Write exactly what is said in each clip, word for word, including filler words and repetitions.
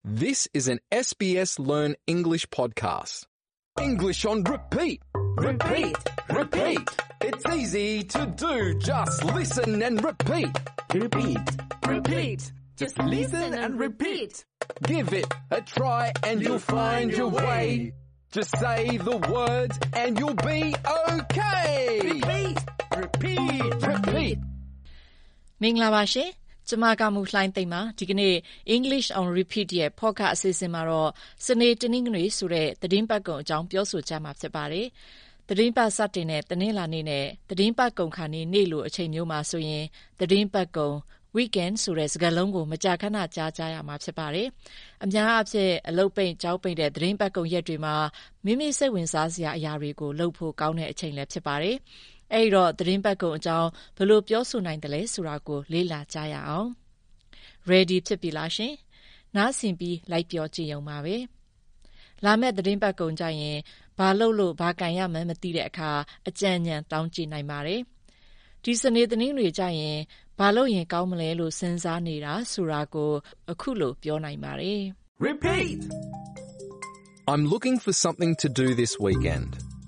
This is an S B S Learn English podcast. English on repeat. Repeat. Repeat. It's easy to do. Just listen and repeat. Repeat. Repeat. Just listen and repeat. Give it a try and you'll find your way. Just say the words and you'll be okay. Repeat. Repeat. Repeat. မင်္ဂလာပါရှင်ကျမကမူလှိုင်းသိမ့်ပါဒီကနေ့ English on Repeat ရဲ့ podcast အစီအစဉ်မှာတော့စနေတနင်္ဂနွေဆိုတဲ့သတင်းပတ်ကုံအကြောင်းပြောဆိုကြမှာဖြစ်ပါတယ်သတင်းပတ်စတင်တဲ့တနင်္လာနေ့နဲ့သတင်းပတ်ကုံခါနေ့နေ့လိုအချိန်မျိုးမှာဆိုရင်သတင်းပတ်ကုံ weekend ဆိုတဲ့စကားလုံးကိုမကြာခဏကြားကြရမှာဖြစ်ပါတယ်အများအားဖြင့်အလုပ်ပိတ်ကြောင်းပိတ်တဲ့သတင်းပတ်ကုံရက်တွေမှာမိမိစိတ်ဝင်စားစရာအရာတွေကိုလုပ်ဖို့ကောင်းတဲ့အချိန်လည်းဖြစ်ပါတယ်အဲ့တော့သတင်းပတ်ကုံအကြောင်းဘယ်လိုပြောဆိုနိုင်တယ်လဲဆိုတာကိုလေ့လာကြရအောင် ready ဖြစ်ပြီလားရှင်နားဆင်ပြီးလိုက်ပြောကြည့်အောင်ပါပဲလာမယ့်သတင်းပတ်ကုံကြရင်ဘာလုပ်လို့ဘာကန်ရမှန်းမသိတဲ့အခါအကြံဉာဏ်တောင်းကြည့်နိုင်ပါတယ်ဒီစနေသတင်းတွေကြရင်ဘာလုပ်ရင်ကောင်းမလဲလို့စဉ်းစားနေတာဆိုတာကိုအခုလိုပြောနိုင်ပါတယ် Repeat. I'm looking for something to do this weekend.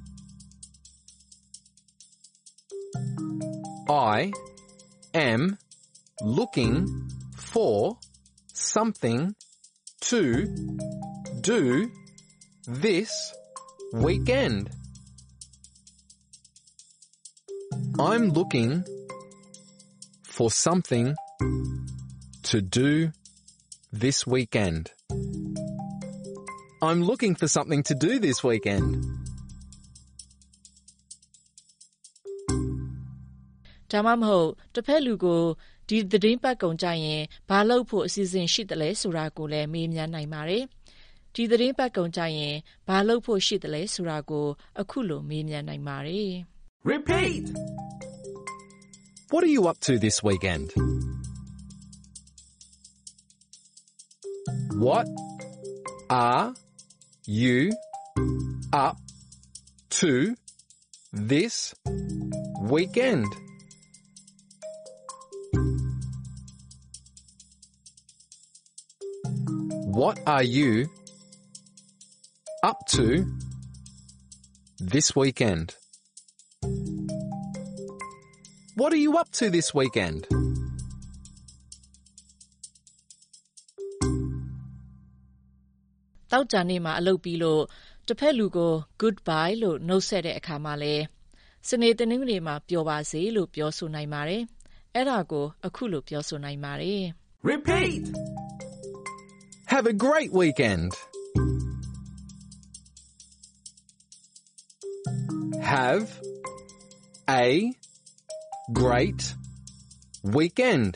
I am looking for something to do this weekend. I'm looking for something to do this weekend. I'm looking for something to do this weekend. ဒါမှမဟုတ်တစ်ဖက်လူကိုဒီသတင်းပတ်ကုံကြရင်ဘာလုပ်ဖို့အစီအစဉ်ရှိတယ်လဲဆိုတာကိုလည်းမေးမြန်းနိုင်ပါတယ်ဒီသတင်းပတ်ကုံကြရင်ဘာလုပ်ဖို့ရှိတယ်လဲဆိုတာကိုအခုလိုမေးမြန်းနိုင်ပါတယ် Repeat. What are you up to this weekend? What are you up to this weekend? What are you up to this weekend? What are you up to this weekend? တောက်ကြနေ့မှာအလုပ်ပြီးလို့တစ်ဖက်လူကို goodbye လို့နှုတ်ဆက်တဲ့အခါမှာလဲစနေတနင်္ဂနွေမှာပျော်ပါစေလို့ပြောဆိုနိုင်ပါတယ်အဲ့ဒါကိုအခုလိုပြောဆိုနိုင်ပါတယ် Repeat. Have a great weekend. Have a great weekend.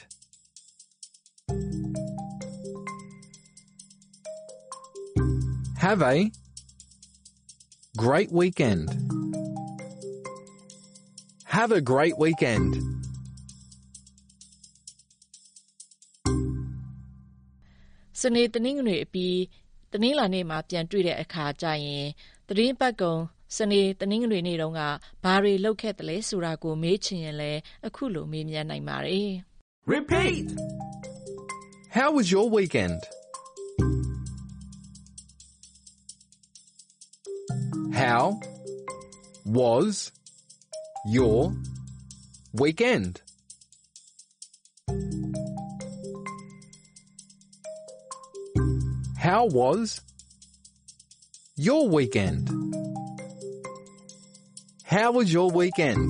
Have a great weekend. Have a great weekend. စနေတနင်္ဂနွေအပြီးတနင်္လာနေ့မှာပြန်တွေ့တဲ့အခါကျရင်သတင်းပတ်ကုံစနေတနင်္ဂနွေနေ့တုန်းကဘာတွေလုပ်ခဲ့တယ်လဲဆိုတာကိုမေးချင်ရင်လည်းအခုလိုမေးမြန်းနိုင်ပါတယ် Repeat. How was your weekend? How was your weekend? How was your weekend? How was your weekend?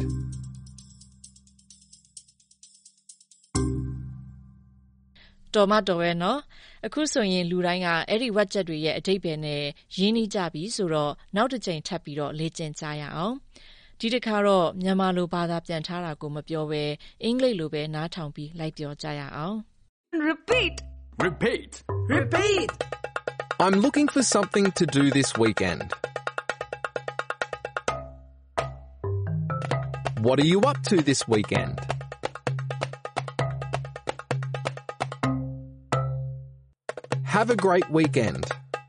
တော်မတော်ရဲ့နော်အခုဆိုရင်လူတိုင်းကအဲ့ဒီဝက်ချက်တွေရဲ့အဓိပ္ပာယ်နဲ့ရင်းနှီးကြပြီဆိုတော့နောက်တစ်ချိန်ထပ်ပြီးတော့လေ့ကျင့်ကြရအောင်ဒီတစ်ခါတော့မြန်မာလိုဘာသာပြန်ထားတာကိုမပြောဘဲအင်္ဂလိပ်လိုပဲနားထောင်ပြီးလိုက်ပြောကြရအောင် Repeat. Repeat. Repeat. I'm looking for something to do this weekend. What are you up to this weekend? Have a great weekend.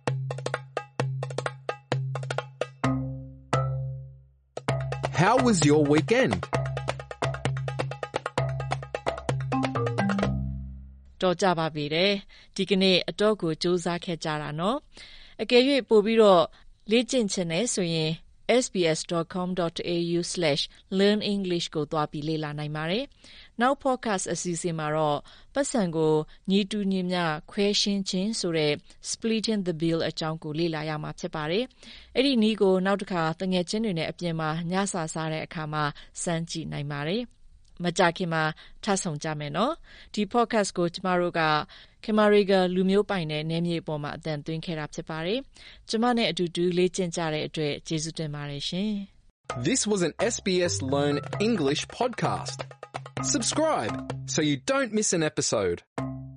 How was your weekend? တော်ကြပါပြီတဲ့ဒီကနေ့အတော့ကိုစူးစမ်းခဲ့ကြတာနော်အကယ်၍ပို့ပြီးတော့လေ့ကျင့်ချင်တယ်ဆိုရင် s b s dot com dot a u slash learn english ကိုသွားပြီးလေ့လာနိုင်ပါတယ်နောက် podcast အစီအစဉ်မှာတော့ပတ်စံကိုညီတူညီမျှခွဲရှင်းခြင်းဆိုတဲ့ splitting the bill အကြောင်းကိုလေ့လာရမှာဖြစ်ပါတယ်အဲ့ဒီနည်းကိုနောက်တစ်ခါတငယ်ချင်းတွေနဲ့အပြင်မှာညစာစားတဲ့အခါမှာစမ်းကြည့်နိုင်ပါတယ်မကြခင်မှာထပ်ဆောင်ကြမယ်နော်ဒီ podcast ကိုကျမတို့ကခင်မာရီဂါလူမျိုးပိုင်တဲ့နယ်မြေပေါ်မှာအသံသွင်းခဲ့တာဖြစ်ပါတယ်ကျမနဲ့အတူတူလေ့ကျင့်ကြတဲ့အတွက်ကျေးဇူးတင်ပါတယ်ရှင် This was an S B S Learn English podcast. Subscribe so you don't miss an episode.